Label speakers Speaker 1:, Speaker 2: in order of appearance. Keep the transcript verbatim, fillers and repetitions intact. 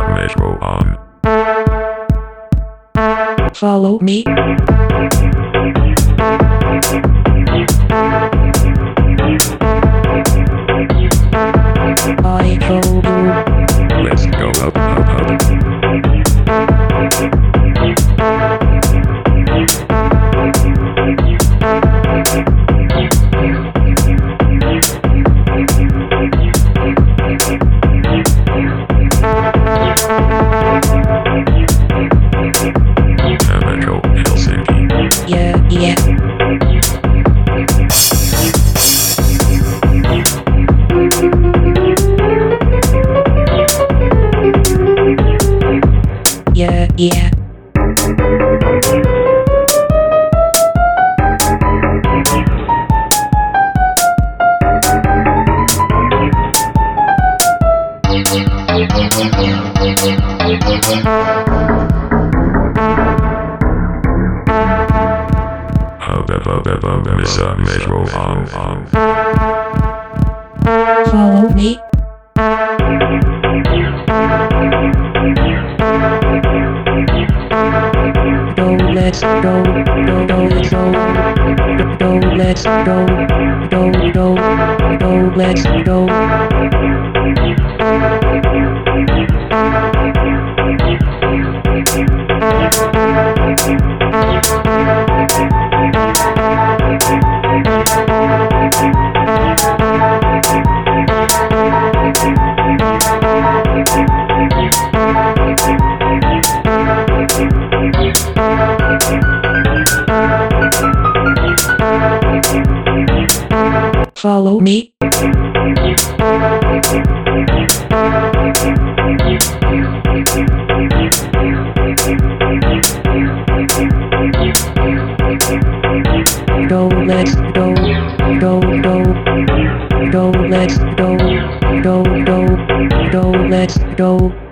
Speaker 1: Metro on.
Speaker 2: Follow me. I told you.
Speaker 1: Let's go up, up, up. Metro Helsinki.
Speaker 2: Yeah, yeah. Yeah, yeah.
Speaker 1: Hub, up, up, up, up, up, up, Metro on, on.
Speaker 2: Follow me. Do let's go, do do let's go, do do let's go, do do do let's go. Follow me. Do let's go, do do do let's go, do do do let's go.